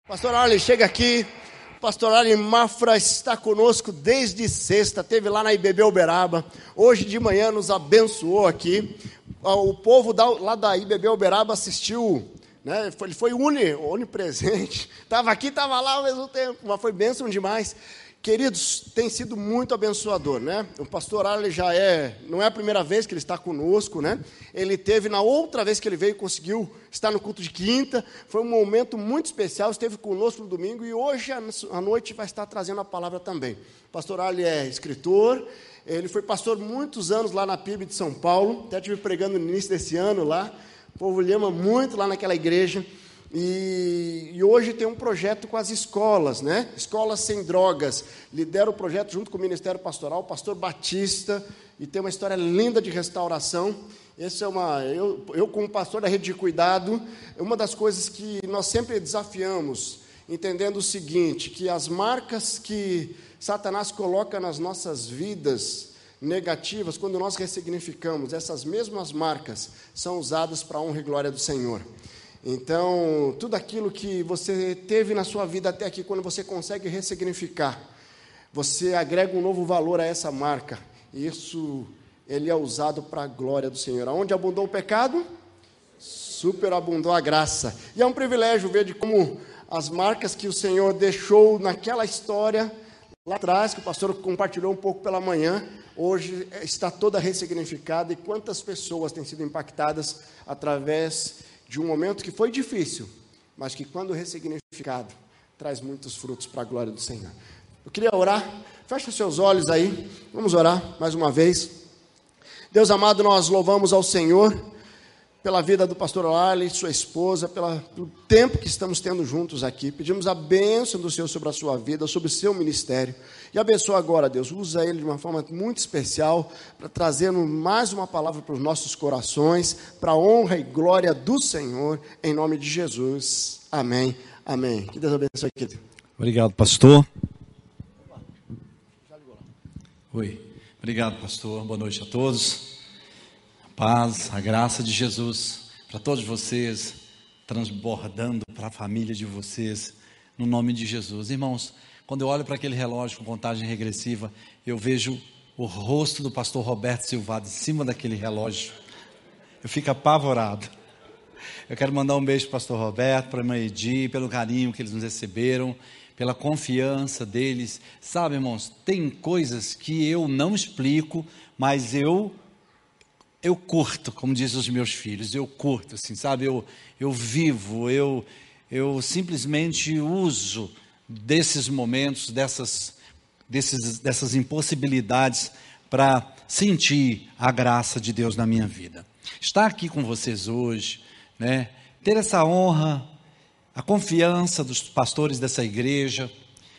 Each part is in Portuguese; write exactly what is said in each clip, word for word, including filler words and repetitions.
Pastor Arlen, chega aqui. Pastor Arlen Mafra está conosco desde sexta, esteve lá na I B B Uberaba. Hoje de manhã nos abençoou aqui. O povo da, lá da I B B Uberaba assistiu, né? Ele foi uni, onipresente. Estava aqui, estava lá ao mesmo tempo, mas foi bênção demais. Queridos, tem sido muito abençoador, né? O pastor Arlen já é, não é a primeira vez que ele está conosco, né? Ele teve, na outra vez que ele veio, conseguiu estar no culto de quinta, foi um momento muito especial, esteve conosco no domingo e hoje à noite vai estar trazendo a palavra também. O pastor Arlen é escritor, ele foi pastor muitos anos lá na P I B de São Paulo, até estive pregando no início desse ano lá, o povo lhe ama muito lá naquela igreja. E, e hoje tem um projeto com as escolas, né? Escolas sem drogas. Lidera o projeto junto com o Ministério Pastoral, o pastor Batista, e tem uma história linda de restauração. Esse é uma, eu, eu, como pastor da Rede de Cuidado, é uma das coisas que nós sempre desafiamos, entendendo o seguinte, que as marcas que Satanás coloca nas nossas vidas negativas, quando nós ressignificamos, essas mesmas marcas são usadas para a honra e glória do Senhor. Então, tudo aquilo que você teve na sua vida até aqui, quando você consegue ressignificar, você agrega um novo valor a essa marca. E isso, ele é usado para a glória do Senhor. Onde abundou o pecado, superabundou a graça. E é um privilégio ver de como as marcas que o Senhor deixou naquela história, lá atrás, que o pastor compartilhou um pouco pela manhã, hoje está toda ressignificada. E quantas pessoas têm sido impactadas através de um momento que foi difícil, mas que quando ressignificado, traz muitos frutos para a glória do Senhor. Eu queria orar, fecha os seus olhos aí, vamos orar mais uma vez. Deus amado, nós louvamos ao Senhor pela vida do pastor Arlen, sua esposa, pela, pelo tempo que estamos tendo juntos aqui. Pedimos a bênção do Senhor sobre a sua vida, sobre o seu ministério. E abençoa agora, Deus, usa ele de uma forma muito especial para trazer mais uma palavra para os nossos corações, para a honra e glória do Senhor, em nome de Jesus. Amém, amém. Que Deus abençoe, querido. Obrigado, pastor. Oi, obrigado, pastor. Boa noite a todos. A paz, a graça de Jesus para todos vocês, transbordando para a família de vocês, no nome de Jesus. Irmãos, quando eu olho para aquele relógio com contagem regressiva, eu vejo o rosto do pastor Roberto Silvado em cima daquele relógio. Eu fico apavorado. Eu quero mandar um beijo para o pastor Roberto, para a irmã Edi, pelo carinho que eles nos receberam, pela confiança deles. Sabe, irmãos, tem coisas que eu não explico, mas eu, eu curto, como dizem os meus filhos, eu curto, assim, sabe? Eu, eu vivo, eu, eu simplesmente uso desses momentos, dessas, desses, dessas impossibilidades para sentir a graça de Deus na minha vida. Estar aqui com vocês hoje, né, ter essa honra, a confiança dos pastores dessa igreja,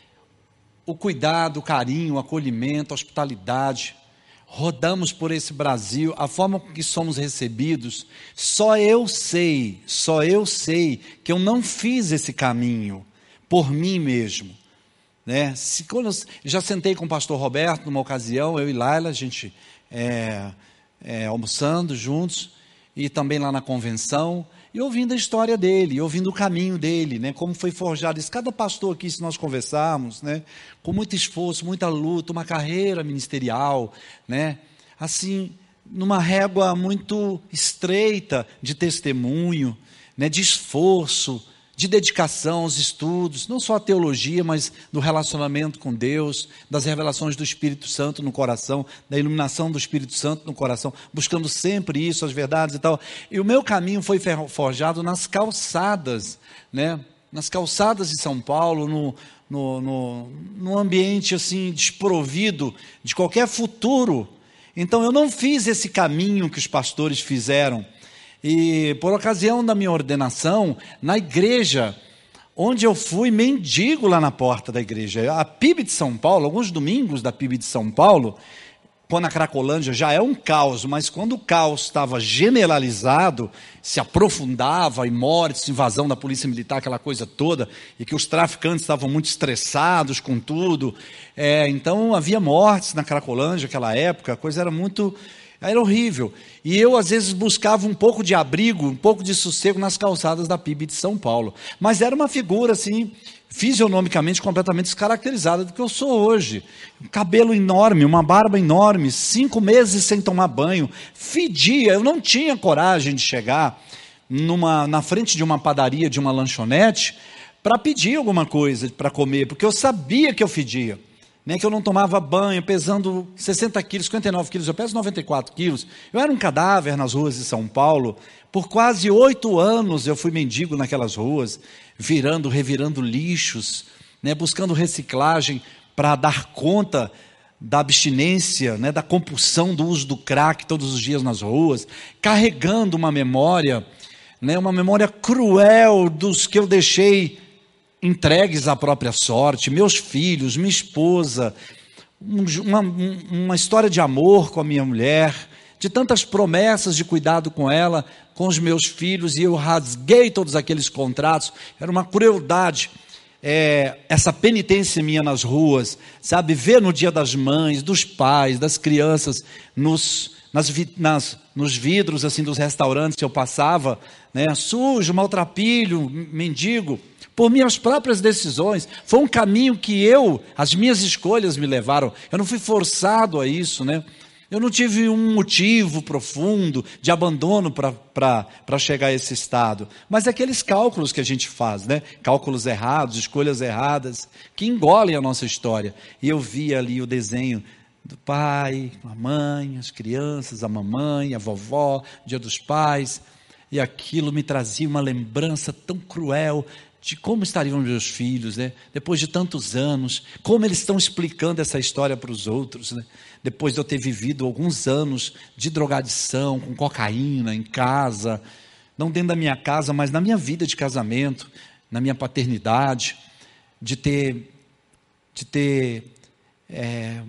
o cuidado, o carinho, o acolhimento, a hospitalidade. Rodamos por esse Brasil, a forma com que somos recebidos, só eu sei, só eu sei que eu não fiz esse caminho por mim mesmo, né? Se, quando eu já sentei com o pastor Roberto numa ocasião, eu e Laila, a gente é, é, almoçando juntos, e também lá na convenção, e ouvindo a história dele, ouvindo o caminho dele, né? Como foi forjado isso. Cada pastor aqui, se nós conversarmos, né? Com muito esforço, muita luta, uma carreira ministerial, né? Assim, numa régua muito estreita de testemunho, né? De esforço, de dedicação aos estudos, não só a teologia, mas do relacionamento com Deus, das revelações do Espírito Santo no coração, da iluminação do Espírito Santo no coração, buscando sempre isso, as verdades e tal. E o meu caminho foi forjado nas calçadas, né? Nas calçadas de São Paulo, no, no, no, no ambiente assim, desprovido de qualquer futuro. Então eu não fiz esse caminho que os pastores fizeram. E por ocasião da minha ordenação, na igreja, onde eu fui mendigo lá na porta da igreja, a P I B de São Paulo, alguns domingos da P I B de São Paulo, quando a Cracolândia já é um caos, mas quando o caos estava generalizado, se aprofundava em mortes, invasão da polícia militar, aquela coisa toda, e que os traficantes estavam muito estressados com tudo, é, então havia mortes na Cracolândia naquela época, a coisa era muito... Era horrível. E eu, às vezes, buscava um pouco de abrigo, um pouco de sossego nas calçadas da P I B de São Paulo. Mas era uma figura, assim, fisionomicamente completamente descaracterizada do que eu sou hoje. Um cabelo enorme, uma barba enorme, cinco meses sem tomar banho, fedia. Eu não tinha coragem de chegar numa, na frente de uma padaria, de uma lanchonete, para pedir alguma coisa para comer, porque eu sabia que eu fedia. Né, que eu não tomava banho, pesando sessenta quilos, cinquenta e nove quilos, eu peso noventa e quatro quilos. Eu era um cadáver nas ruas de São Paulo. Por quase oito anos eu fui mendigo naquelas ruas, virando, revirando lixos, né, buscando reciclagem para dar conta da abstinência, né, da compulsão do uso do crack todos os dias nas ruas, carregando uma memória, né, uma memória cruel dos que eu deixei entregues à própria sorte, meus filhos, minha esposa, uma, uma história de amor com a minha mulher, de tantas promessas de cuidado com ela, com os meus filhos, e eu rasguei todos aqueles contratos. Era uma crueldade, é, essa penitência minha nas ruas, sabe, ver no dia das mães, dos pais, das crianças, nos, nas, nas, nos vidros assim dos restaurantes que eu passava, né, sujo, maltrapilho, mendigo, por minhas próprias decisões. Foi um caminho que eu, as minhas escolhas me levaram. Eu não fui forçado a isso, né? Eu não tive um motivo profundo de abandono para chegar a esse estado. Mas é aqueles cálculos que a gente faz, né? Cálculos errados, escolhas erradas, que engolem a nossa história. E eu via ali o desenho do pai, a mãe, as crianças, a mamãe, a vovó, Dia dos Pais. E aquilo me trazia uma lembrança tão cruel de como estariam meus filhos, né? Depois de tantos anos, como eles estão explicando essa história para os outros, né? Depois de eu ter vivido alguns anos de drogadição, com cocaína em casa, não dentro da minha casa, mas na minha vida de casamento, na minha paternidade, de ter, de ter, é,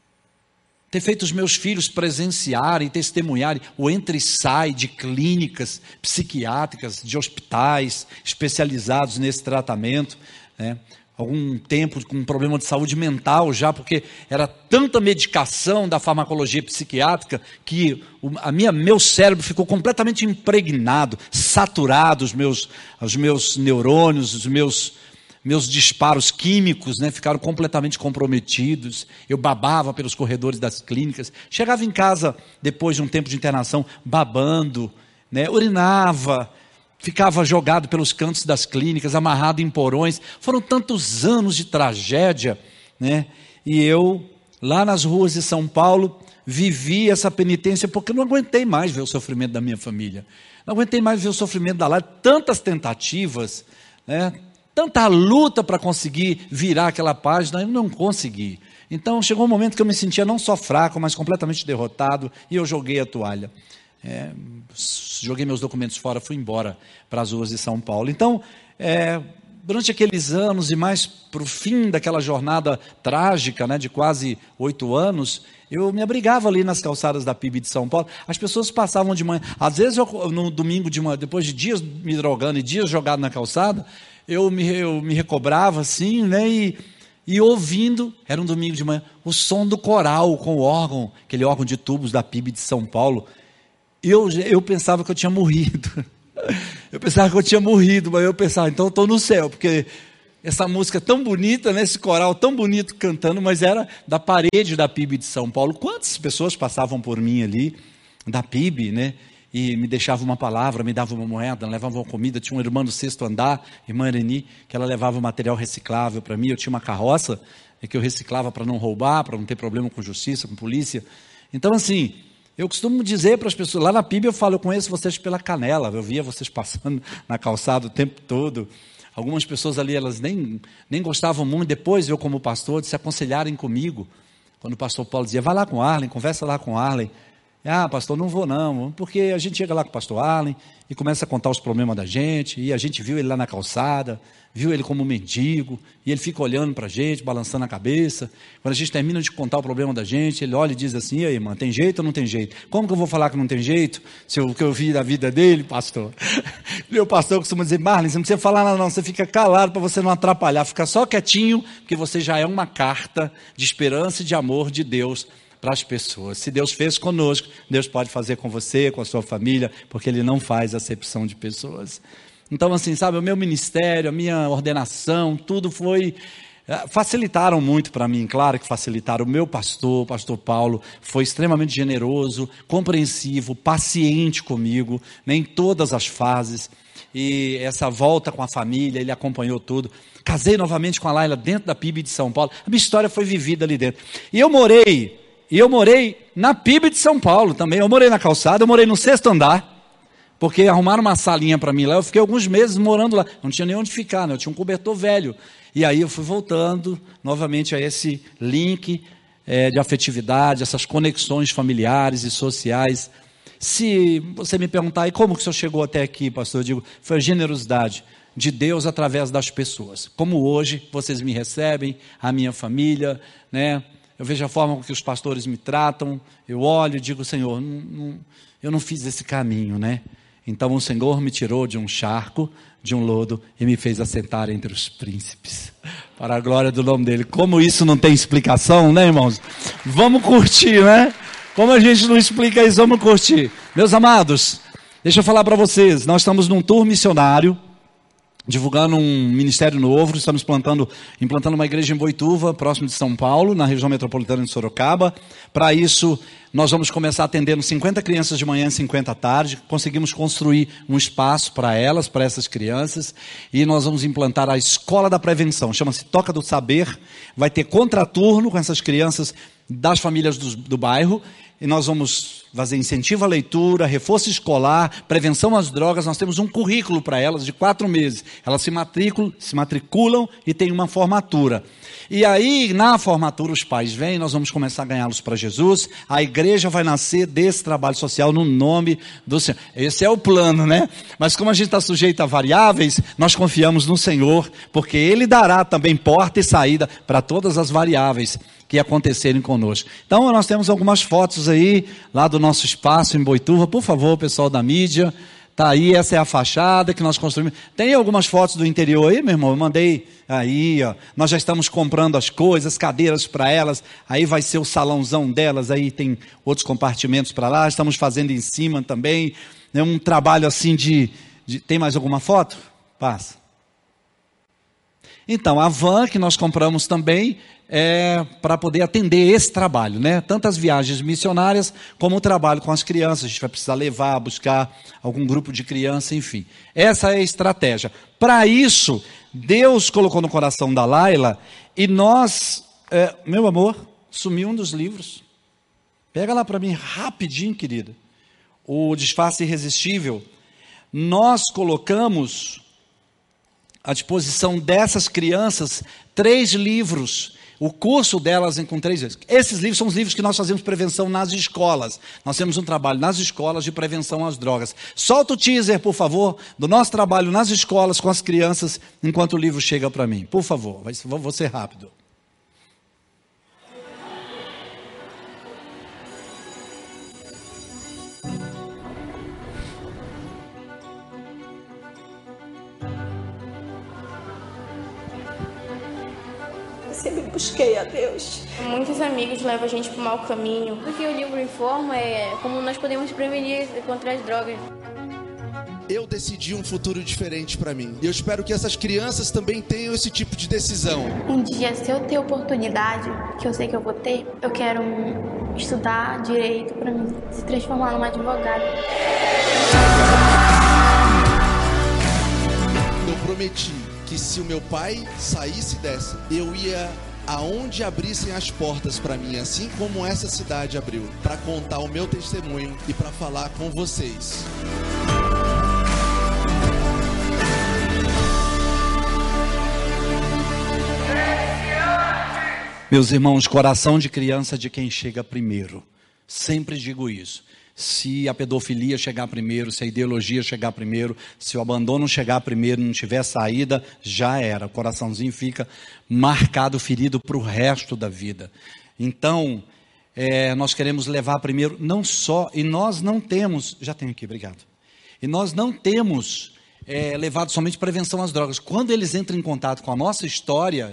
ter feito os meus filhos presenciarem, testemunharem o entra e sai de clínicas psiquiátricas, de hospitais especializados nesse tratamento, né? Algum tempo com um problema de saúde mental já, porque era tanta medicação da farmacologia psiquiátrica que o a minha, meu cérebro ficou completamente impregnado, saturado, os meus, os meus neurônios, os meus... meus disparos químicos, né, ficaram completamente comprometidos. Eu babava pelos corredores das clínicas, chegava em casa depois de um tempo de internação babando, né, urinava, ficava jogado pelos cantos das clínicas, amarrado em porões. Foram tantos anos de tragédia, né, e eu, lá nas ruas de São Paulo, vivi essa penitência porque eu não aguentei mais ver o sofrimento da minha família, não aguentei mais ver o sofrimento da Lara, tantas tentativas, né, tanta luta para conseguir virar aquela página, eu não consegui. Então chegou um momento que eu me sentia não só fraco, mas completamente derrotado, e eu joguei a toalha. É, joguei meus documentos fora, fui embora para as ruas de São Paulo. Então, é, durante aqueles anos, e mais para o fim daquela jornada trágica, né, de quase oito anos, eu me abrigava ali nas calçadas da P I B de São Paulo. As pessoas passavam de manhã, às vezes eu, no domingo, de manhã, depois de dias me drogando e dias jogado na calçada, eu me, eu me recobrava assim, né, e, e ouvindo, era um domingo de manhã, o som do coral com o órgão, aquele órgão de tubos da P I B de São Paulo. Eu, eu pensava que eu tinha morrido, eu pensava que eu tinha morrido, mas eu pensava, então eu estou no céu, porque essa música tão bonita, né, esse coral tão bonito cantando, mas era da parede da P I B de São Paulo. Quantas pessoas passavam por mim ali, da P I B, né, e me deixava uma palavra, me dava uma moeda, levava uma comida. Tinha uma irmã do sexto andar, irmã Ireni, que ela levava material reciclável para mim. Eu tinha uma carroça que eu reciclava para não roubar, para não ter problema com justiça, com polícia. Então, assim, eu costumo dizer para as pessoas, lá na P I B eu falo, eu conheço vocês pela canela, eu via vocês passando na calçada o tempo todo. Algumas pessoas ali, elas nem, nem gostavam muito. Depois, eu como pastor, de se aconselharem comigo. Quando o pastor Paulo dizia, vai lá com Arlen, conversa lá com Arlen. Ah, pastor, não vou não, porque a gente chega lá com o pastor Arlen e começa a contar os problemas da gente, e a gente viu ele lá na calçada, viu ele como um mendigo, e ele fica olhando para a gente, balançando a cabeça. Quando a gente termina de contar o problema da gente, ele olha e diz assim, e aí, irmã, tem jeito ou não tem jeito? Como que eu vou falar que não tem jeito, se o que eu vi da vida dele, pastor? Meu pastor costuma dizer, Marlon, você não precisa falar nada não, você fica calado para você não atrapalhar, fica só quietinho, porque você já é uma carta de esperança e de amor de Deus para as pessoas. Se Deus fez conosco, Deus pode fazer com você, com a sua família, porque Ele não faz acepção de pessoas. Então, assim, sabe, o meu ministério, a minha ordenação, tudo foi... facilitaram muito para mim, claro que facilitaram. O meu pastor, o pastor Paulo, foi extremamente generoso, compreensivo, paciente comigo, né, em todas as fases. E essa volta com a família, ele acompanhou tudo. Casei novamente com a Laila dentro da P I B de São Paulo. A minha história foi vivida ali dentro. E eu morei, e eu morei na P I B de São Paulo também. Eu morei na calçada, eu morei no sexto andar, porque arrumaram uma salinha para mim lá. Eu fiquei alguns meses morando lá. Não tinha nem onde ficar, né? Eu tinha um cobertor velho. E aí eu fui voltando novamente a esse link é, de afetividade, essas conexões familiares e sociais. Se você me perguntar, e como que o senhor chegou até aqui, pastor? Eu digo, foi a generosidade de Deus através das pessoas. Como hoje vocês me recebem, a minha família, né? Eu vejo a forma com que os pastores me tratam, eu olho e digo, Senhor, não, não, eu não fiz esse caminho, né? Então o Senhor me tirou de um charco, de um lodo, e me fez assentar entre os príncipes, para a glória do nome dele. Como isso não tem explicação, né, irmãos? Vamos curtir, né? Como a gente não explica isso, vamos curtir. Meus amados, deixa eu falar para vocês, nós estamos num tour missionário, divulgando um ministério novo, estamos plantando, implantando uma igreja em Boituva, próximo de São Paulo, na região metropolitana de Sorocaba. Para isso, nós vamos começar atendendo cinquenta crianças de manhã e cinquenta à tarde. Conseguimos construir um espaço para elas, para essas crianças, e nós vamos implantar a Escola da Prevenção, chama-se Toca do Saber. Vai ter contraturno com essas crianças das famílias do, do bairro, e nós vamos fazer incentivo à leitura, reforço escolar, prevenção às drogas. Nós temos um currículo para elas de quatro meses. Elas se matriculam, se matriculam e tem uma formatura. E aí, na formatura, os pais vêm, nós vamos começar a ganhá-los para Jesus. A igreja vai nascer desse trabalho social no nome do Senhor. Esse é o plano, né? Mas como a gente está sujeito a variáveis, nós confiamos no Senhor, porque Ele dará também porta e saída para todas as variáveis que acontecerem conosco. Então, nós temos algumas fotos aí, lá do nosso espaço em Boituva. Por favor, pessoal da mídia, tá aí, essa é a fachada que nós construímos. Tem algumas fotos do interior aí, meu irmão? Eu mandei aí, ó. Nós já estamos comprando as coisas, cadeiras para elas, aí vai ser o salãozão delas, aí tem outros compartimentos para lá, estamos fazendo em cima também. É um trabalho assim de, de... Tem mais alguma foto? Passa. Então, a van que nós compramos também é para poder atender esse trabalho, né? Tanto as viagens missionárias como o trabalho com as crianças. A gente vai precisar levar, buscar algum grupo de criança, enfim. Essa é a estratégia. Para isso, Deus colocou no coração da Laila e nós, é, meu amor, sumiu um dos livros. Pega lá para mim rapidinho, querida. O Disfarce Irresistível. Nós colocamos à disposição dessas crianças três livros. O curso delas em com três vezes. Esses livros são os livros que nós fazemos prevenção nas escolas. Nós temos um trabalho nas escolas de prevenção às drogas. Solta o teaser, por favor, do nosso trabalho nas escolas com as crianças, enquanto o livro chega para mim. Por favor, vou ser rápido. Sempre busquei a Deus. Muitos amigos levam a gente para o mau caminho. O que o livro informa é como nós podemos prevenir contra as drogas. Eu decidi um futuro diferente para mim. E eu espero que essas crianças também tenham esse tipo de decisão. Um dia, se eu ter oportunidade, que eu sei que eu vou ter, eu quero estudar direito para me se transformar numa advogada. Eu prometi que se o meu pai saísse dessa, eu ia aonde abrissem as portas para mim, assim como essa cidade abriu, para contar o meu testemunho e para falar com vocês. Meus irmãos, coração de criança de quem chega primeiro. Sempre digo isso. Se a pedofilia chegar primeiro, se a ideologia chegar primeiro, se o abandono chegar primeiro, não tiver saída, já era. O coraçãozinho fica marcado, ferido para o resto da vida. Então, é, nós queremos levar primeiro, não só, e nós não temos, já tenho aqui, obrigado. E nós não temos é, levado somente prevenção às drogas. Quando eles entram em contato com a nossa história,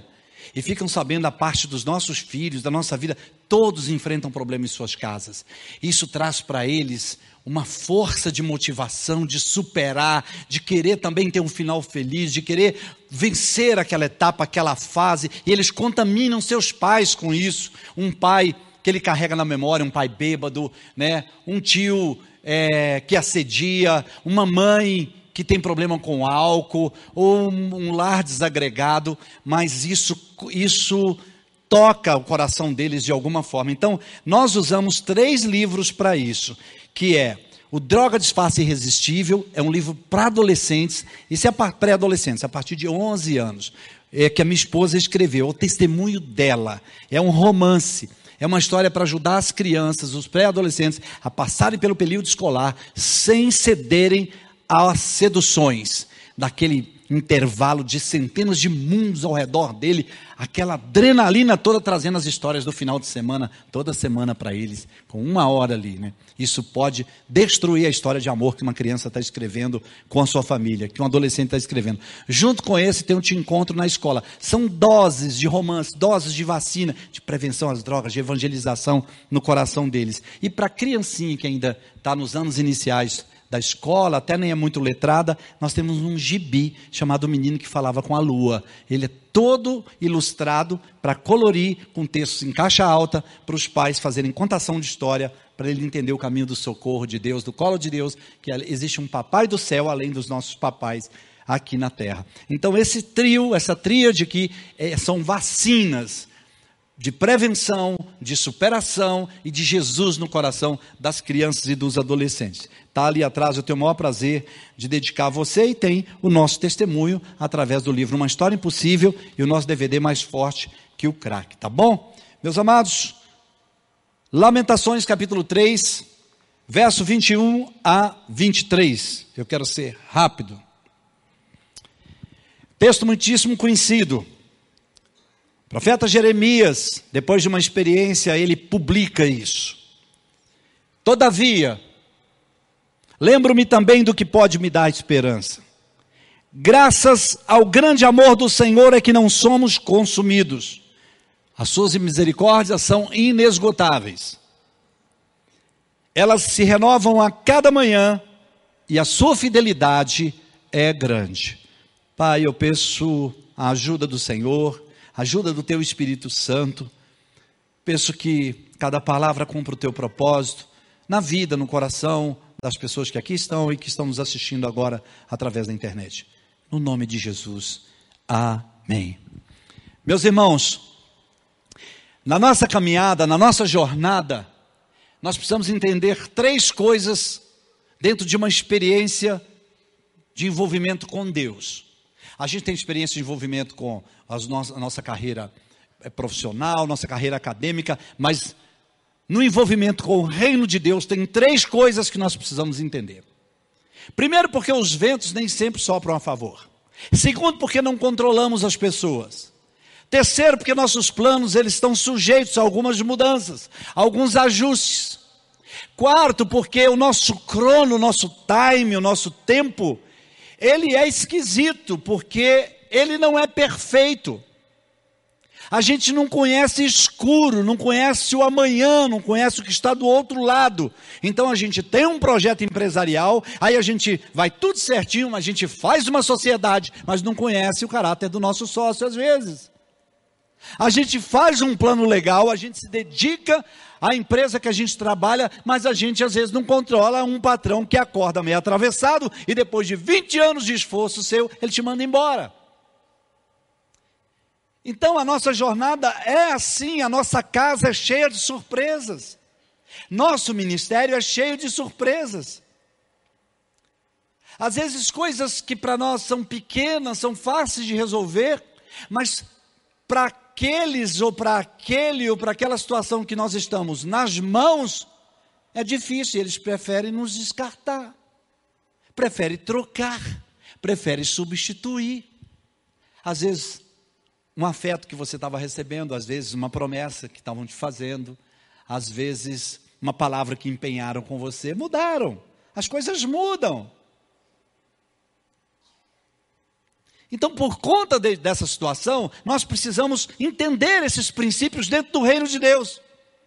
e ficam sabendo a parte dos nossos filhos, da nossa vida, todos enfrentam problemas em suas casas. Isso traz para eles uma força de motivação, de superar, de querer também ter um final feliz, de querer vencer aquela etapa, aquela fase, e eles contaminam seus pais com isso. Um pai que ele carrega na memória, um pai bêbado, né? Um tio é, que assedia, uma mãe que tem problema com álcool, ou um, um lar desagregado, mas isso, isso toca o coração deles de alguma forma. Então, nós usamos três livros para isso, que é o Droga Disfarce Irresistível, é um livro para adolescentes, isso é para pré-adolescentes, a partir de onze anos, é que a minha esposa escreveu, o testemunho dela, é um romance, é uma história para ajudar as crianças, os pré-adolescentes, a passarem pelo período escolar, sem cederem às seduções, daquele intervalo de centenas de mundos ao redor dele, aquela adrenalina toda trazendo as histórias do final de semana, toda semana para eles, com uma hora ali, né? Isso pode destruir a história de amor que uma criança está escrevendo com a sua família, que um adolescente está escrevendo. Junto com esse tem um Te Encontro na Escola. São doses de romance, doses de vacina, de prevenção às drogas, de evangelização no coração deles. E para a criancinha que ainda está nos anos iniciais da escola, até nem é muito letrada, nós temos um gibi chamado O Menino que Falava com a Lua. Ele é todo ilustrado para colorir com textos em caixa alta, para os pais fazerem contação de história, para ele entender o caminho do socorro de Deus, do colo de Deus, que existe um papai do céu além dos nossos papais aqui na terra. Então esse trio, essa tríade aqui, é, são vacinas de prevenção, de superação e de Jesus no coração das crianças e dos adolescentes. Está ali atrás, eu tenho o maior prazer de dedicar a você, e tem o nosso testemunho através do livro Uma História Impossível e o nosso D V D Mais Forte que o Crack, tá bom? Meus amados, Lamentações capítulo três, verso vinte e um a vinte e três, eu quero ser rápido. Texto muitíssimo conhecido. O profeta Jeremias, depois de uma experiência, ele publica isso. Todavia, lembro-me também do que pode me dar esperança. Graças ao grande amor do Senhor é que não somos consumidos. As suas misericórdias são inesgotáveis. Elas se renovam a cada manhã e a sua fidelidade é grande. Pai, eu peço a ajuda do Senhor, ajuda do Teu Espírito Santo. Peço que cada palavra cumpra o Teu propósito, na vida, no coração das pessoas que aqui estão e que estão nos assistindo agora através da internet. No nome de Jesus, amém. Meus irmãos, na nossa caminhada, na nossa jornada, nós precisamos entender três coisas dentro de uma experiência de envolvimento com Deus. A gente tem experiência de envolvimento com as no- a nossa carreira profissional, nossa carreira acadêmica, mas no envolvimento com o reino de Deus tem três coisas que nós precisamos entender. Primeiro, porque os ventos nem sempre sopram a favor. Segundo, porque não controlamos as pessoas. Terceiro, porque nossos planos eles estão sujeitos a algumas mudanças, a alguns ajustes. Quarto, porque o nosso crono, o nosso time, o nosso tempo, ele é esquisito, porque ele não é perfeito. A gente não conhece escuro, não conhece o amanhã, não conhece o que está do outro lado. Então a gente tem um projeto empresarial, aí a gente vai tudo certinho, a gente faz uma sociedade, mas não conhece o caráter do nosso sócio às vezes. A gente faz um plano legal, a gente se dedica à empresa que a gente trabalha, mas a gente às vezes não controla um patrão que acorda meio atravessado e depois de vinte anos de esforço seu, ele te manda embora. Então a nossa jornada é assim, a nossa casa é cheia de surpresas. Nosso ministério é cheio de surpresas. Às vezes coisas que para nós são pequenas, são fáceis de resolver, mas para aqueles ou para aquele ou para aquela situação que nós estamos nas mãos, é difícil, eles preferem nos descartar, preferem trocar, preferem substituir. Às vezes um afeto que você estava recebendo, às vezes uma promessa que estavam te fazendo, às vezes uma palavra que empenharam com você, mudaram, as coisas mudam. Então, por conta de, dessa situação, nós precisamos entender esses princípios dentro do reino de Deus.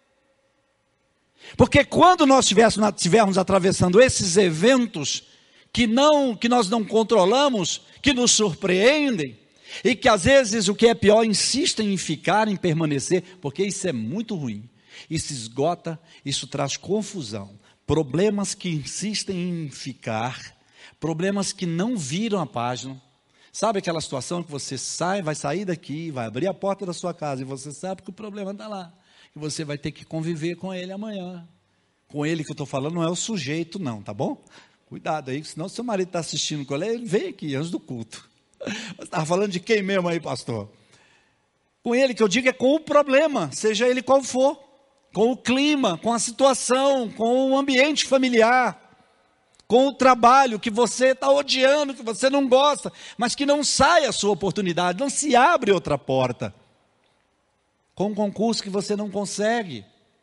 Porque quando nós estivermos, estivermos atravessando esses eventos que, não, que nós não controlamos, que nos surpreendem, e que às vezes o que é pior, insistem em ficar, em permanecer, porque isso é muito ruim, isso esgota, isso traz confusão, problemas que insistem em ficar, problemas que não viram a página. Sabe aquela situação que você sai, vai sair daqui, vai abrir a porta da sua casa, e você sabe que o problema está lá, que você vai ter que conviver com ele amanhã. Com ele que eu estou falando não é o sujeito não, tá bom? Cuidado aí, senão seu marido está assistindo com ele, ele vem aqui antes do culto. Você estava falando de quem mesmo aí, pastor? Com ele, que eu digo é com o problema, seja ele qual for, com o clima, com a situação, com o ambiente familiar, com o trabalho que você está odiando, que você não gosta, mas que não sai a sua oportunidade, não se abre outra porta, com um concurso que você não consegue,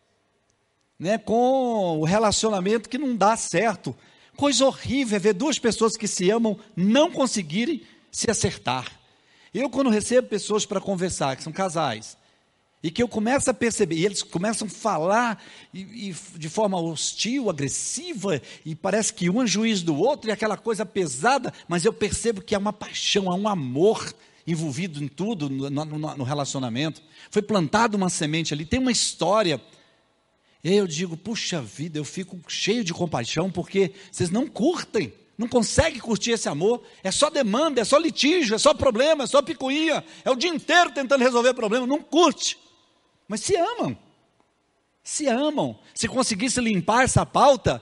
né? Com o relacionamento que não dá certo. Coisa horrível é ver duas pessoas que se amam não conseguirem se acertar. Eu, quando recebo pessoas para conversar, que são casais, e que eu começo a perceber, e eles começam a falar e, e de forma hostil, agressiva, e parece que um é juiz do outro, e aquela coisa pesada, mas eu percebo que há uma paixão, há um amor envolvido em tudo, no, no, no relacionamento. Foi plantada uma semente ali, tem uma história. E aí eu digo, puxa vida, eu fico cheio de compaixão, porque vocês não curtem, não conseguem curtir esse amor, é só demanda, é só litígio, é só problema, é só picuinha, é o dia inteiro tentando resolver problema, não curte, mas se amam, se amam. Se conseguisse limpar essa pauta,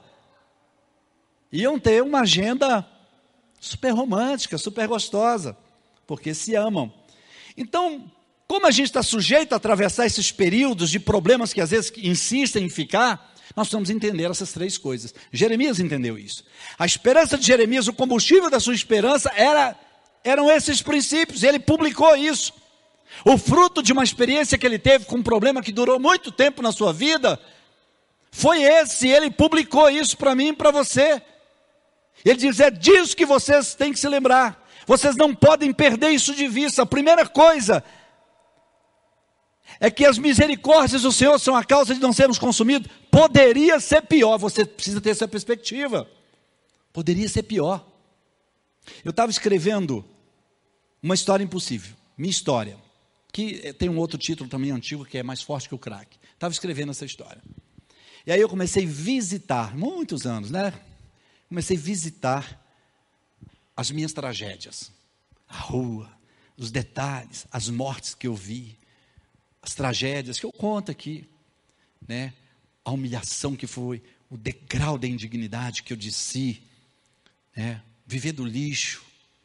iam ter uma agenda super romântica, super gostosa, porque se amam. Então, como a gente está sujeito a atravessar esses períodos de problemas que às vezes insistem em ficar, nós precisamos entender essas três coisas. Jeremias entendeu isso. A esperança de Jeremias, o combustível da sua esperança era, eram esses princípios, ele publicou isso. O fruto de uma experiência que ele teve com um problema que durou muito tempo na sua vida, foi esse, ele publicou isso para mim e para você. Ele diz, é disso que vocês têm que se lembrar, vocês não podem perder isso de vista. A primeira coisa é que as misericórdias do Senhor são a causa de não sermos consumidos. Poderia ser pior, você precisa ter essa perspectiva. Poderia ser pior. Eu estava escrevendo uma história impossível, minha história, que tem um outro título também antigo, que é mais forte que o crack. Estava escrevendo essa história. E aí eu comecei a visitar, muitos anos, né? Comecei a visitar as minhas tragédias. A rua, os detalhes, as mortes que eu vi, as tragédias que eu conto aqui, né? A humilhação que foi, o degrau da indignidade que eu desci, né? Viver do lixo,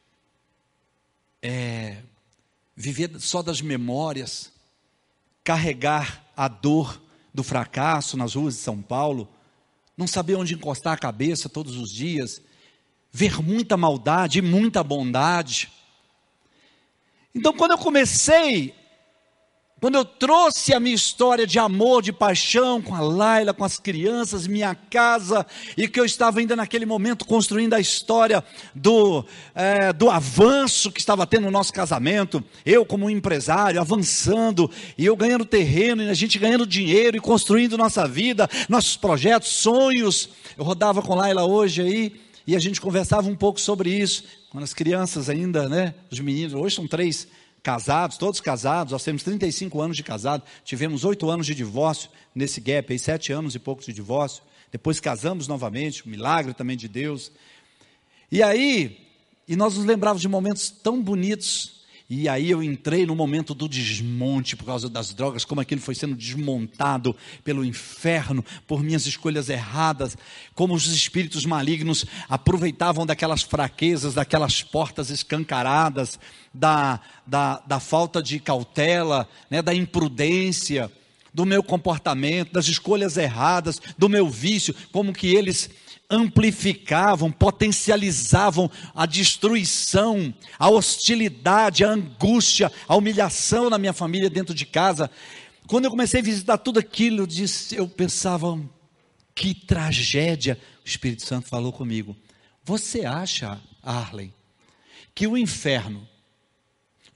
é, viver só das memórias, carregar a dor do fracasso nas ruas de São Paulo, não saber onde encostar a cabeça todos os dias, ver muita maldade e muita bondade. Então, quando eu comecei, quando eu trouxe a minha história de amor, de paixão com a Laila, com as crianças, minha casa, e que eu estava ainda naquele momento construindo a história do, é, do avanço que estava tendo no nosso casamento, eu como um empresário avançando, e eu ganhando terreno, e a gente ganhando dinheiro e construindo nossa vida, nossos projetos, sonhos. Eu rodava com Laila hoje aí, e a gente conversava um pouco sobre isso, quando as crianças ainda, né, os meninos, hoje são três casados, todos casados, nós temos trinta e cinco anos de casado, tivemos oito anos de divórcio, nesse gap aí, sete anos e pouco de divórcio, depois casamos novamente, um milagre também de Deus, e aí, e nós nos lembrávamos de momentos tão bonitos, e aí eu entrei no momento do desmonte, por causa das drogas, como aquilo foi sendo desmontado pelo inferno, por minhas escolhas erradas, como os espíritos malignos aproveitavam daquelas fraquezas, daquelas portas escancaradas, da, da, da falta de cautela, né, da imprudência, do meu comportamento, das escolhas erradas, do meu vício, como que eles amplificavam, potencializavam a destruição, a hostilidade, a angústia, a humilhação na minha família dentro de casa. Quando eu comecei a visitar tudo aquilo, eu, disse, eu pensava, que tragédia. O Espírito Santo falou comigo, você acha, Arlen, que o inferno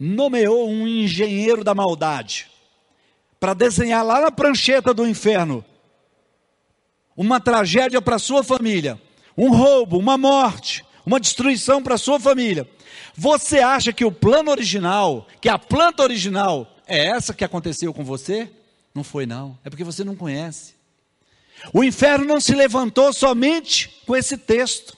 nomeou um engenheiro da maldade para desenhar lá na prancheta do inferno uma tragédia para a sua família, um roubo, uma morte, uma destruição para a sua família, você acha que o plano original, que a planta original é essa que aconteceu com você? Não foi não, é porque você não conhece. O inferno não se levantou somente com esse texto.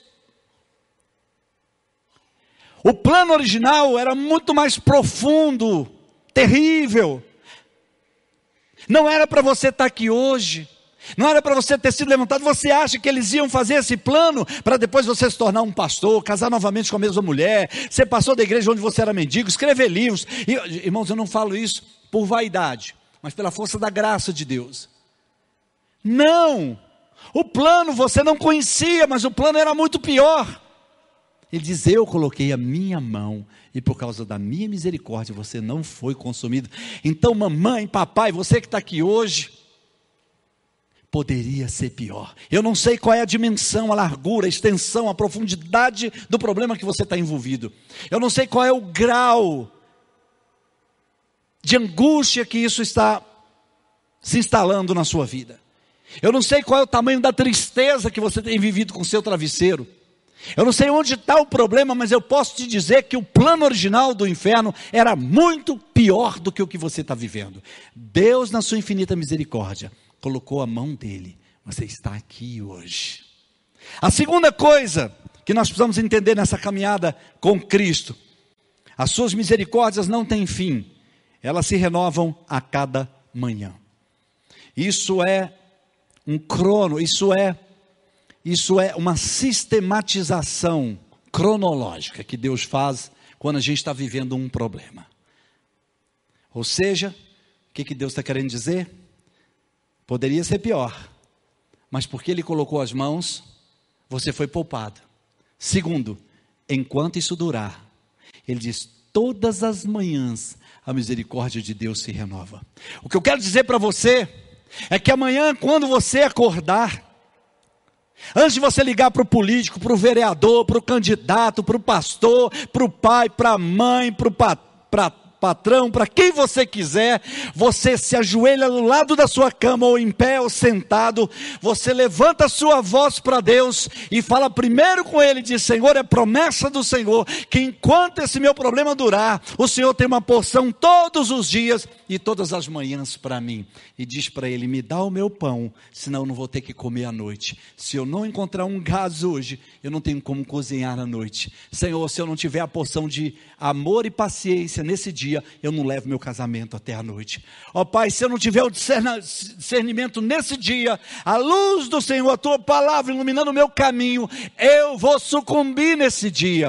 O plano original era muito mais profundo, terrível. Não era para você estar aqui hoje. Não era para você ter sido levantado. Você acha que eles iam fazer esse plano para depois você se tornar um pastor, casar novamente com a mesma mulher, ser pastor da igreja onde você era mendigo, escrever livros? E, irmãos, eu não falo isso por vaidade, mas pela força da graça de Deus. Não! O plano você não conhecia, mas o plano era muito pior. Ele diz, eu coloquei a minha mão e por causa da minha misericórdia você não foi consumido. Então mamãe, papai, você que está aqui hoje, poderia ser pior. Eu não sei qual é a dimensão, a largura, a extensão, a profundidade do problema que você está envolvido. Eu não sei qual é o grau de angústia que isso está se instalando na sua vida. Eu não sei qual é o tamanho da tristeza que você tem vivido com o seu travesseiro. Eu não sei onde está o problema, mas eu posso te dizer que o plano original do inferno era muito pior do que o que você está vivendo. Deus, na sua infinita misericórdia, colocou a mão dele. Você está aqui hoje. A segunda coisa que nós precisamos entender nessa caminhada com Cristo: as suas misericórdias não têm fim, elas se renovam a cada manhã. Isso é um crono, isso é Isso é uma sistematização cronológica que Deus faz quando a gente está vivendo um problema. Ou seja, o que, que Deus está querendo dizer? Poderia ser pior, mas porque Ele colocou as mãos, você foi poupado. Segundo, enquanto isso durar, Ele diz, todas as manhãs a misericórdia de Deus se renova. O que eu quero dizer para você é que amanhã, quando você acordar, antes de você ligar para o político, para o vereador, para o candidato, para o pastor, para o pai, para a mãe, para o pa, patrão, para quem você quiser, você se ajoelha do lado da sua cama, ou em pé, ou sentado, você levanta a sua voz para Deus, e fala primeiro com Ele, diz, Senhor, é promessa do Senhor, que enquanto esse meu problema durar, o Senhor tem uma porção todos os dias, e todas as manhãs para mim, e diz para Ele, me dá o meu pão, senão eu não vou ter que comer à noite. Se eu não encontrar um gás hoje, eu não tenho como cozinhar à noite. Senhor, se eu não tiver a porção de amor e paciência nesse dia, eu não levo meu casamento até a noite. Ó Pai, se eu não tiver o discernimento nesse dia, a luz do Senhor, a Tua palavra iluminando o meu caminho, eu vou sucumbir nesse dia.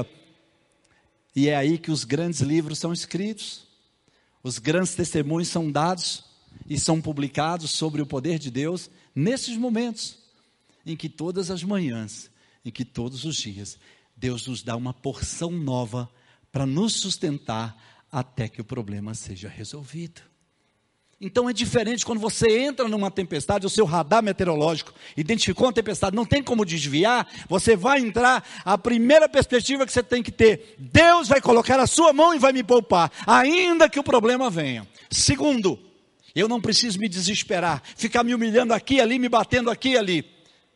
E é aí que os grandes livros são escritos, os grandes testemunhos são dados e são publicados sobre o poder de Deus, nesses momentos, em que todas as manhãs, em que todos os dias, Deus nos dá uma porção nova, para nos sustentar, até que o problema seja resolvido. Então é diferente quando você entra numa tempestade, o seu radar meteorológico identificou uma tempestade, não tem como desviar, você vai entrar, a primeira perspectiva que você tem que ter, Deus vai colocar a sua mão e vai me poupar, ainda que o problema venha. Segundo, eu não preciso me desesperar, ficar me humilhando aqui e ali, me batendo aqui e ali.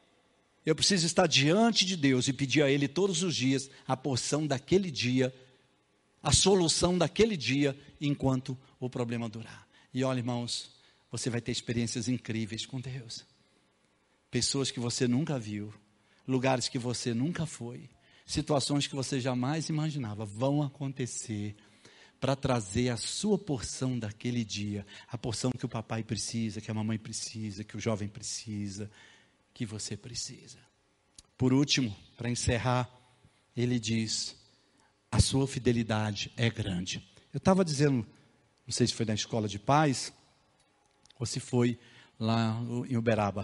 Eu preciso estar diante de Deus e pedir a Ele todos os dias a porção daquele dia, a solução daquele dia, enquanto o problema durar. E olha, irmãos, você vai ter experiências incríveis com Deus. Pessoas que você nunca viu, lugares que você nunca foi, situações que você jamais imaginava, vão acontecer para trazer a sua porção daquele dia, a porção que o papai precisa, que a mamãe precisa, que o jovem precisa, que você precisa. Por último, para encerrar, ele diz, a sua fidelidade é grande. Eu estava dizendo, não sei se foi na escola de paz, ou se foi lá em Uberaba,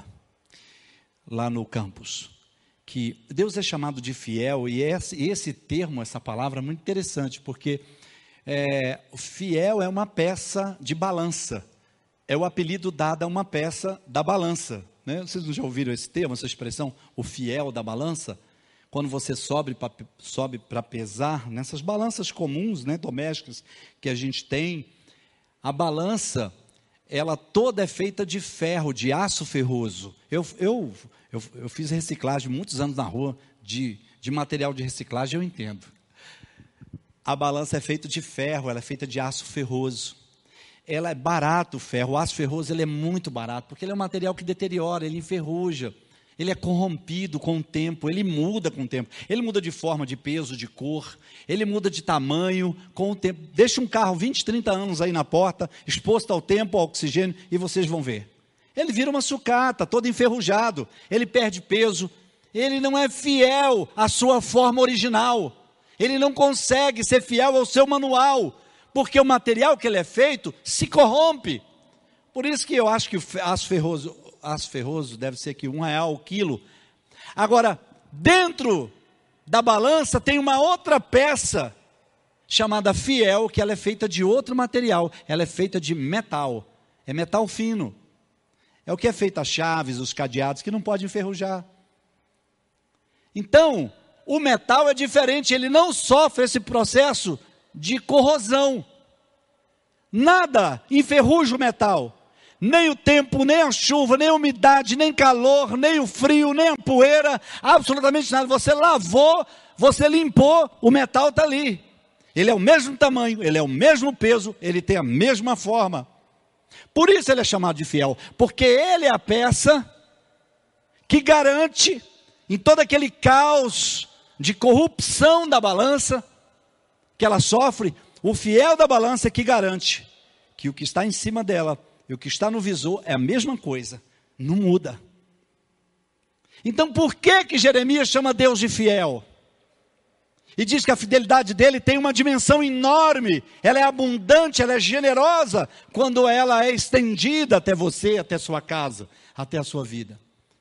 lá no campus, que Deus é chamado de fiel, e esse, esse termo, essa palavra é muito interessante, porque é, fiel é uma peça de balança, é o apelido dado a uma peça da balança, né? Vocês não já ouviram esse termo, essa expressão, o fiel da balança? Quando você sobe para sobe para pesar, nessas balanças comuns, né, domésticas, que a gente tem, a balança, ela toda é feita de ferro, de aço ferroso. Eu, eu, eu, eu fiz reciclagem muitos anos na rua, de, de material de reciclagem, eu entendo. A balança é feita de ferro, ela é feita de aço ferroso. Ela é barato, o ferro, o aço ferroso ele é muito barato, porque ele é um material que deteriora, ele enferruja. Ele é corrompido com o tempo, ele muda com o tempo. Ele muda de forma, de peso, de cor. Ele muda de tamanho com o tempo. Deixa um carro vinte, trinta anos aí na porta, exposto ao tempo, ao oxigênio, e vocês vão ver. Ele vira uma sucata, todo enferrujado. Ele perde peso. Ele não é fiel à sua forma original. Ele não consegue ser fiel ao seu manual, porque o material que ele é feito se corrompe. Por isso que eu acho que o aço ferroso... aço ferroso deve ser que um real o quilo. Agora, dentro da balança tem uma outra peça, chamada fiel, que ela é feita de outro material, ela é feita de metal, é metal fino, é o que é feito as chaves, os cadeados, que não pode enferrujar. Então, o metal é diferente, ele não sofre esse processo de corrosão, nada enferruja o metal. Nem o tempo, nem a chuva, nem a umidade, nem calor, nem o frio, nem a poeira, absolutamente nada. Você lavou, você limpou, o metal está ali. Ele é o mesmo tamanho, ele é o mesmo peso, ele tem a mesma forma. Por isso ele é chamado de fiel, porque ele é a peça que garante, em todo aquele caos de corrupção da balança que ela sofre, o fiel da balança é que garante que o que está em cima dela e o que está no visor é a mesma coisa, não muda. Então por que que Jeremias chama Deus de fiel? E diz que a fidelidade dele tem uma dimensão enorme, ela é abundante, ela é generosa, quando ela é estendida até você, até sua casa, até a sua vida.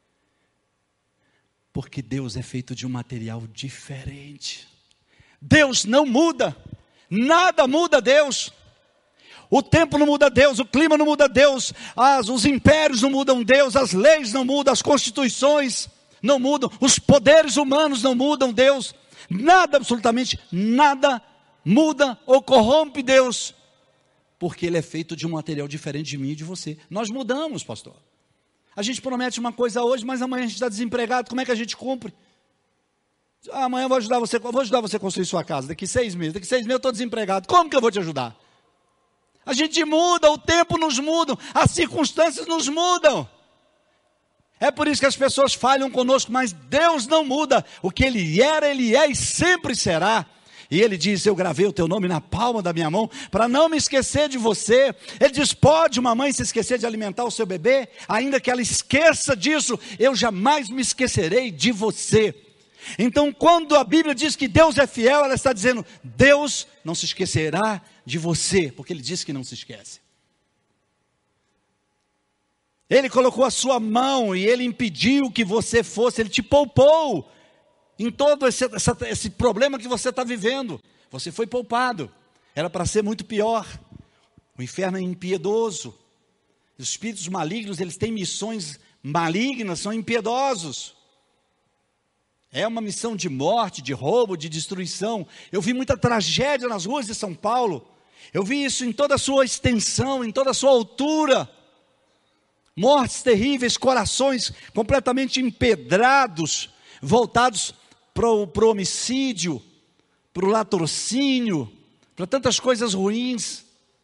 Porque Deus é feito de um material diferente. Deus não muda, nada muda Deus. O tempo não muda Deus, o clima não muda Deus, as, os impérios não mudam Deus, as leis não mudam, as constituições não mudam, os poderes humanos não mudam Deus, nada, absolutamente nada muda ou corrompe Deus, porque Ele é feito de um material diferente de mim e de você. Nós mudamos, pastor. A gente promete uma coisa hoje, mas amanhã a gente está desempregado, como é que a gente cumpre? Ah, amanhã eu vou ajudar você, vou ajudar você a construir sua casa, daqui seis meses, daqui seis meses eu estou desempregado, como que eu vou te ajudar? A gente muda, o tempo nos muda, as circunstâncias nos mudam. É por isso que as pessoas falham conosco, mas Deus não muda. O que Ele era, Ele é e sempre será. E Ele diz, eu gravei o teu nome na palma da minha mão, para não me esquecer de você. Ele diz, pode uma mãe se esquecer de alimentar o seu bebê? Ainda que ela esqueça disso, eu jamais me esquecerei de você. Então quando a Bíblia diz que Deus é fiel, ela está dizendo, Deus não se esquecerá de você, porque Ele disse que não se esquece. Ele colocou a sua mão e Ele impediu que você fosse, Ele te poupou em todo esse, essa, esse problema que você está vivendo. Você foi poupado, era para ser muito pior. O inferno é impiedoso, os espíritos malignos, eles têm missões malignas, são impiedosos. É uma missão de morte, de roubo, de destruição. Eu vi muita tragédia nas ruas de São Paulo. Eu vi isso em toda a sua extensão, em toda a sua altura. Mortes terríveis, corações completamente empedrados, voltados para o homicídio, para o latrocínio, para tantas coisas ruins.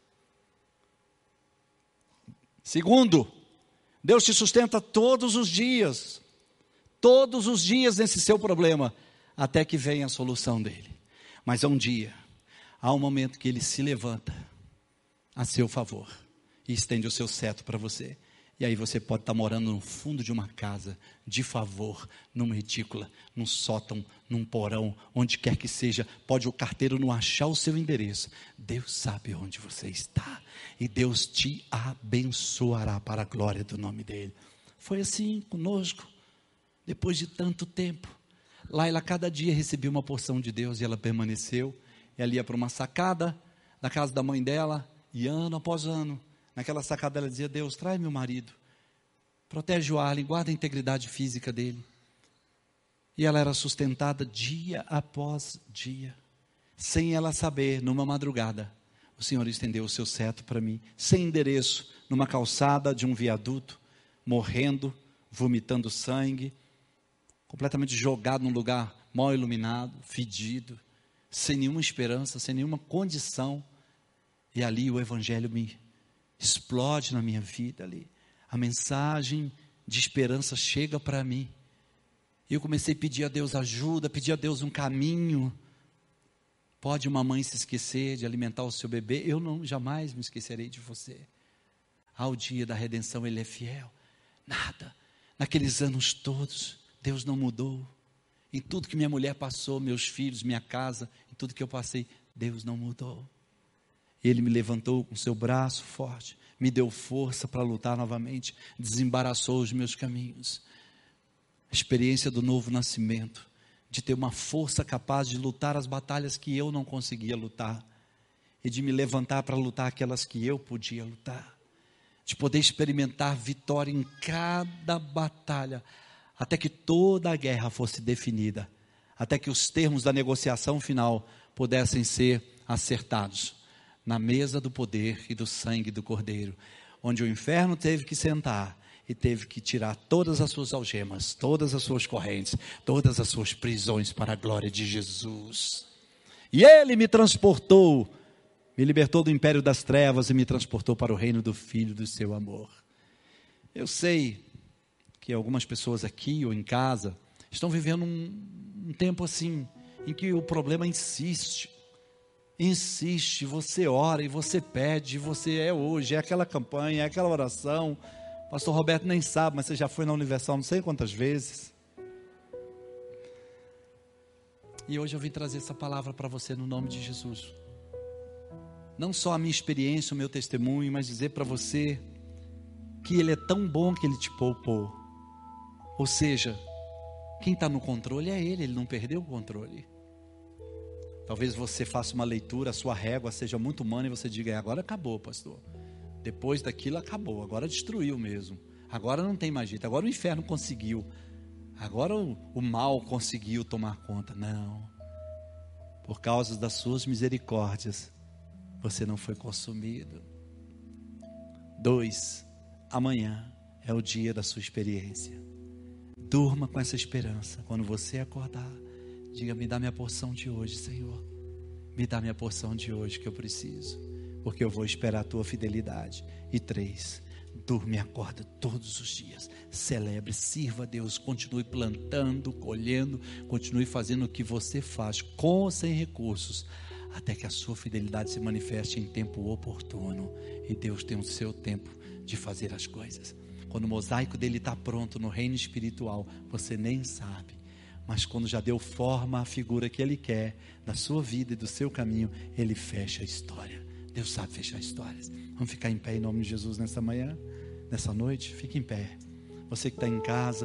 Segundo, Deus te sustenta todos os dias. Todos os dias nesse seu problema, até que venha a solução dele. Mas há um dia, há um momento que ele se levanta a seu favor e estende o seu cetro para você. E aí você pode estar morando no fundo de uma casa, de favor, numa edícula, num sótão, num porão, onde quer que seja. Pode o carteiro não achar o seu endereço. Deus sabe onde você está. E Deus te abençoará para a glória do nome dele. Foi assim conosco. Depois de tanto tempo, Laila cada dia recebia uma porção de Deus e ela permaneceu. Ela ia para uma sacada da casa da mãe dela e ano após ano, naquela sacada ela dizia, Deus, traz meu marido, protege o Arlen, guarda a integridade física dele. E ela era sustentada dia após dia. Sem ela saber, numa madrugada, o Senhor estendeu o seu cetro para mim, sem endereço, numa calçada de um viaduto, morrendo, vomitando sangue, completamente jogado num lugar mal iluminado, fedido, sem nenhuma esperança, sem nenhuma condição. E ali o Evangelho me explode na minha vida ali. A mensagem de esperança chega para mim. E eu comecei a pedir a Deus ajuda, pedir a Deus um caminho. Pode uma mãe se esquecer de alimentar o seu bebê? Eu não, jamais me esquecerei de você. Ao dia da redenção Ele é fiel. Nada, naqueles anos todos, Deus não mudou. Em tudo que minha mulher passou, meus filhos, minha casa, em tudo que eu passei, Deus não mudou. Ele me levantou com seu braço forte, me deu força para lutar novamente, desembaraçou os meus caminhos. A experiência do novo nascimento, de ter uma força capaz de lutar as batalhas que eu não conseguia lutar, e de me levantar para lutar aquelas que eu podia lutar, de poder experimentar vitória em cada batalha, até que toda a guerra fosse definida, até que os termos da negociação final pudessem ser acertados, na mesa do poder e do sangue do Cordeiro, onde o inferno teve que sentar, e teve que tirar todas as suas algemas, todas as suas correntes, todas as suas prisões para a glória de Jesus. E Ele me transportou, me libertou do império das trevas e me transportou para o reino do Filho do seu amor. Eu sei que algumas pessoas aqui ou em casa estão vivendo um, um tempo assim, em que o problema insiste, insiste, você ora e você pede, você é hoje, é aquela campanha, é aquela oração. Pastor Roberto nem sabe, mas você já foi na Universal não sei quantas vezes. E hoje eu vim trazer essa palavra para você no nome de Jesus. Não só a minha experiência, o meu testemunho, mas dizer para você que Ele é tão bom que Ele te poupou. Ou seja, quem está no controle é Ele, Ele não perdeu o controle. Talvez você faça uma leitura, a sua régua seja muito humana e você diga, agora acabou, pastor. Depois daquilo acabou, agora destruiu mesmo. Agora não tem mais jeito, agora o inferno conseguiu. Agora o, o mal conseguiu tomar conta. Não. Por causa das suas misericórdias, você não foi consumido. Dois, amanhã é o dia da sua experiência. Durma com essa esperança. Quando você acordar, diga, me dá minha porção de hoje, Senhor. Me dá minha porção de hoje que eu preciso. Porque eu vou esperar a tua fidelidade. E três, durma e acorda todos os dias. Celebre, sirva a Deus, continue plantando, colhendo, continue fazendo o que você faz, com ou sem recursos, até que a sua fidelidade se manifeste em tempo oportuno. E Deus tem o seu tempo de fazer as coisas. Quando o mosaico dele está pronto no reino espiritual, você nem sabe. Mas quando já deu forma à figura que Ele quer, da sua vida e do seu caminho, Ele fecha a história. Deus sabe fechar histórias. Vamos ficar em pé em nome de Jesus nessa manhã, nessa noite. Fique em pé. Você que está em casa,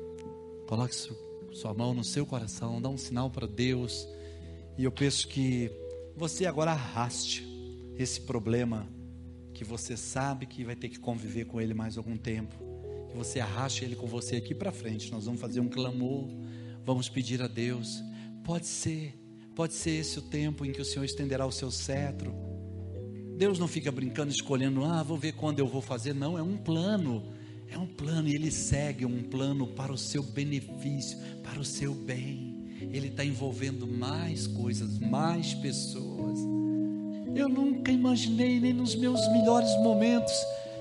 coloque sua mão no seu coração, dá um sinal para Deus. E eu peço que você agora arraste esse problema, que você sabe que vai ter que conviver com ele mais algum tempo. Que você arraste ele com você aqui para frente. Nós vamos fazer um clamor, vamos pedir a Deus. Pode ser, pode ser esse o tempo em que o Senhor estenderá o seu cetro. Deus não fica brincando, escolhendo, ah, vou ver quando eu vou fazer. Não, é um plano, é um plano, e Ele segue um plano para o seu benefício, para o seu bem. Ele está envolvendo mais coisas, mais pessoas. Eu nunca imaginei, nem nos meus melhores momentos,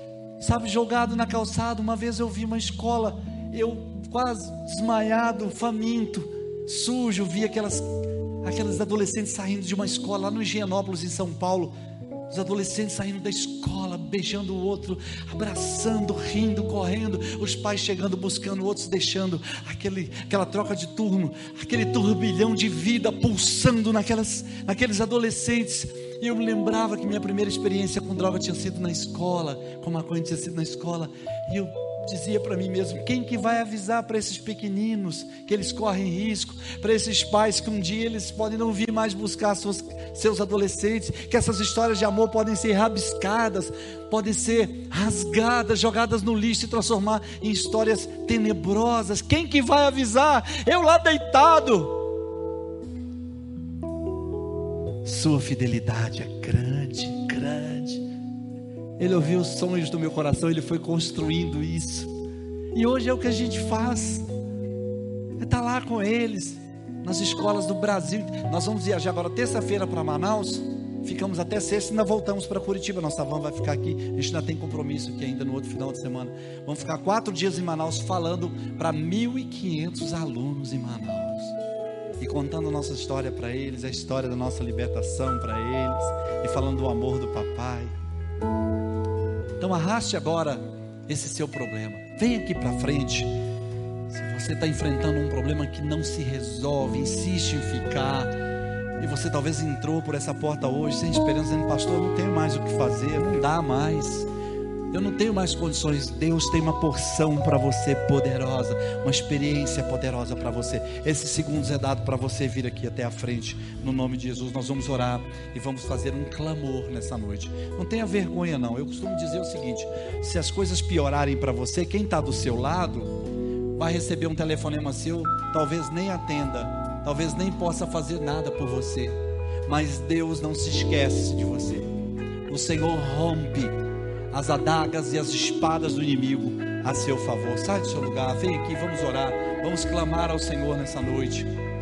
sabe, jogado na calçada. Uma vez eu vi uma escola, eu quase desmaiado, faminto, sujo, vi aquelas, aquelas adolescentes saindo de uma escola lá no Higienópolis, em São Paulo. Os adolescentes saindo da escola, beijando o outro, abraçando, rindo, correndo, os pais chegando, buscando, outros deixando, aquele, aquela troca de turno, aquele turbilhão de vida pulsando naquelas, naqueles adolescentes. E eu me lembrava que minha primeira experiência com droga tinha sido na escola, com maconha tinha sido na escola, e eu dizia para mim mesmo, quem que vai avisar para esses pequeninos que eles correm risco, para esses pais que um dia eles podem não vir mais buscar seus, seus adolescentes, que essas histórias de amor podem ser rabiscadas, podem ser rasgadas, jogadas no lixo e transformar em histórias tenebrosas. Quem que vai avisar? Eu lá deitado. Sua fidelidade é grande, grande. Ele ouviu os sonhos do meu coração, Ele foi construindo isso. E hoje é o que a gente faz, é estar lá com eles, nas escolas do Brasil. Nós vamos viajar agora terça-feira para Manaus, ficamos até sexta e ainda voltamos para Curitiba. Nossa van vai ficar aqui, a gente ainda tem compromisso aqui ainda no outro final de semana. Vamos ficar quatro dias em Manaus falando para mil e quinhentos alunos em Manaus, e contando a nossa história para eles, a história da nossa libertação para eles, e falando do amor do papai. Então arraste agora esse seu problema, vem aqui para frente. Se você está enfrentando um problema que não se resolve, insiste em ficar, e você talvez entrou por essa porta hoje sem esperança, dizendo: pastor, eu não tenho mais o que fazer, não dá mais, eu não tenho mais condições. Deus tem uma porção para você poderosa, uma experiência poderosa para você. Esses segundos é dado para você vir aqui até a frente, no nome de Jesus. Nós vamos orar e vamos fazer um clamor nessa noite. Não tenha vergonha não. Eu costumo dizer o seguinte: se as coisas piorarem para você, quem está do seu lado vai receber um telefonema seu, talvez nem atenda, talvez nem possa fazer nada por você, mas Deus não se esquece de você. O Senhor rompe as adagas e as espadas do inimigo a seu favor. Sai do seu lugar, vem aqui, vamos orar, vamos clamar ao Senhor nessa noite.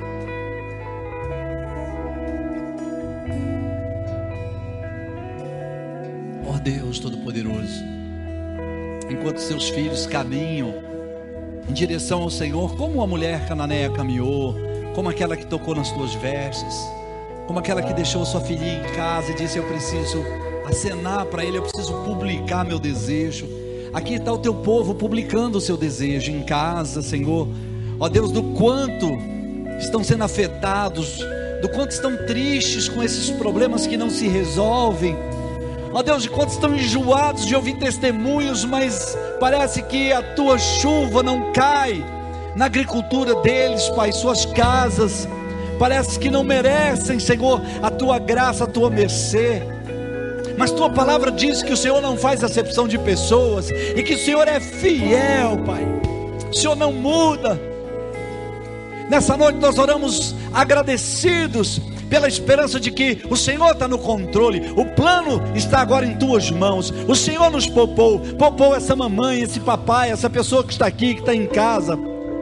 Ó Deus Todo-Poderoso, enquanto seus filhos caminham em direção ao Senhor, como a mulher cananeia caminhou, como aquela que tocou nas tuas vestes, como aquela que deixou sua filhinha em casa e disse: eu preciso acenar para ele, eu preciso publicar meu desejo. Aqui está o teu povo publicando o seu desejo em casa, Senhor. Ó Deus, do quanto estão sendo afetados, do quanto estão tristes com esses problemas que não se resolvem. Ó Deus, de quanto estão enjoados de ouvir testemunhos, mas parece que a tua chuva não cai na agricultura deles, Pai, suas casas, parece que não merecem, Senhor, a tua graça, a tua mercê. Mas tua palavra diz que o Senhor não faz acepção de pessoas, e que o Senhor é fiel, Pai, o Senhor não muda. Nessa noite nós oramos agradecidos pela esperança de que o Senhor está no controle, o plano está agora em tuas mãos. O Senhor nos poupou, poupou essa mamãe, esse papai, essa pessoa que está aqui, que está em casa.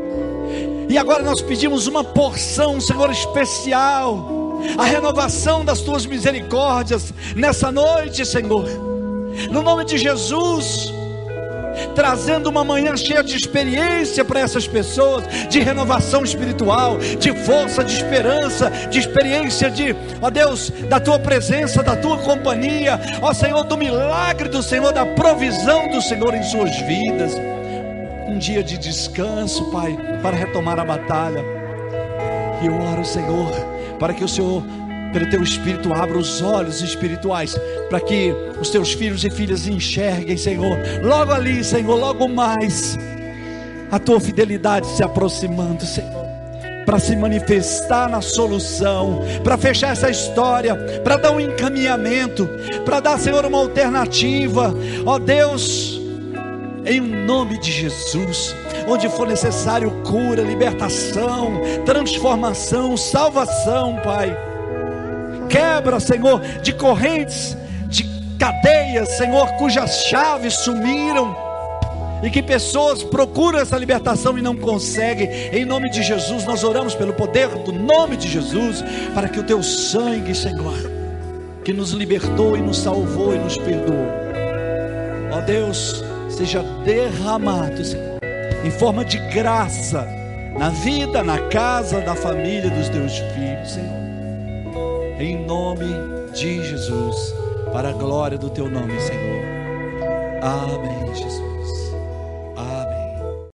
E agora nós pedimos uma porção, Senhor, especial, a renovação das tuas misericórdias nessa noite, Senhor, no nome de Jesus, trazendo uma manhã cheia de experiência para essas pessoas, de renovação espiritual, de força, de esperança, de experiência de, ó Deus, da tua presença, da tua companhia, ó Senhor, do milagre do Senhor, da provisão do Senhor em suas vidas. Um dia de descanso, Pai, para retomar a batalha. E eu oro, Senhor, para que o Senhor, pelo teu Espírito, abra os olhos espirituais, para que os teus filhos e filhas enxerguem, Senhor, logo ali, Senhor, logo mais, a tua fidelidade se aproximando, Senhor, para se manifestar na solução, para fechar essa história, para dar um encaminhamento, para dar, Senhor, uma alternativa. Ó Deus, em nome de Jesus, onde for necessário cura, libertação, transformação, salvação, Pai, quebra, Senhor, de correntes, de cadeias, Senhor, cujas chaves sumiram, e que pessoas procuram essa libertação e não conseguem. Em nome de Jesus nós oramos pelo poder do nome de Jesus, para que o teu sangue, Senhor, que nos libertou e nos salvou e nos perdoou, ó Deus, seja derramado, Senhor, em forma de graça, na vida, na casa, na família dos teus filhos, Senhor, em nome de Jesus, para a glória do teu nome, Senhor. Amém, Jesus.